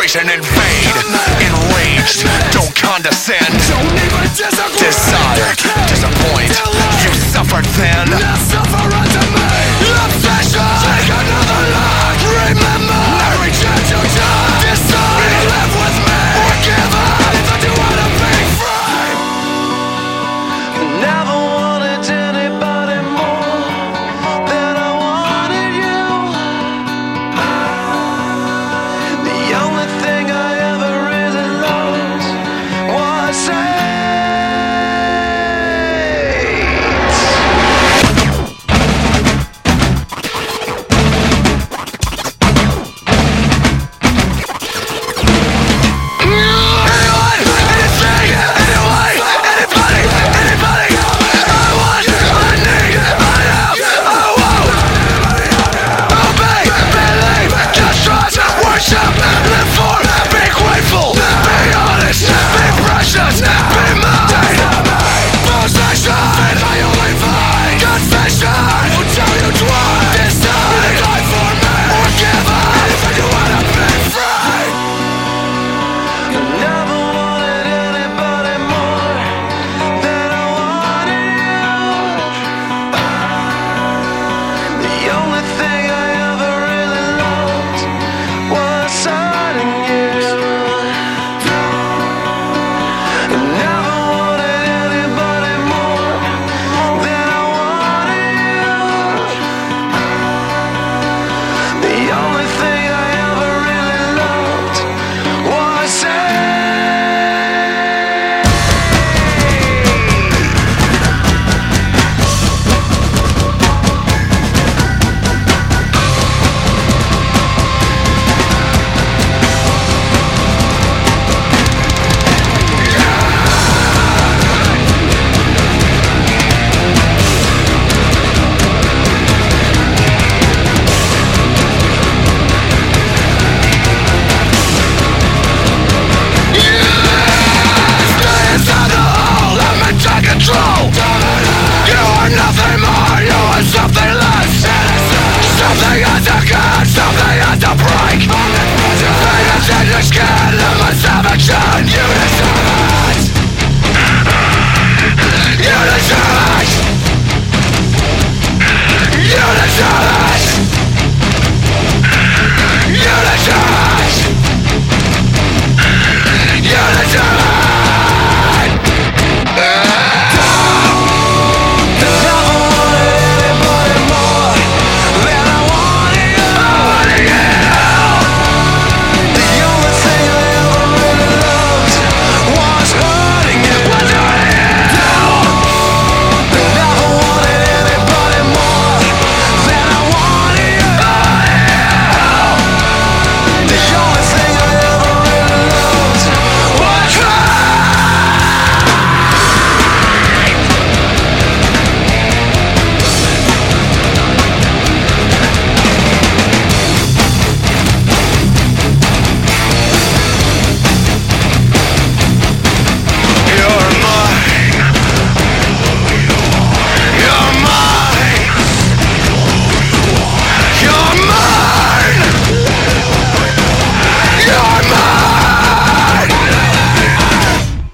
concentration invade. Enraged, don't condescend. Desire, disappoint. You suffered then. Obsession, take another life. Remember, every chance you die. Decide, live with me or give up. If I do wanna be free. Never wanted anybody more than I wanted you. The only thing I ever really loved was Something at the break. Fate is in your skin, limits of action. You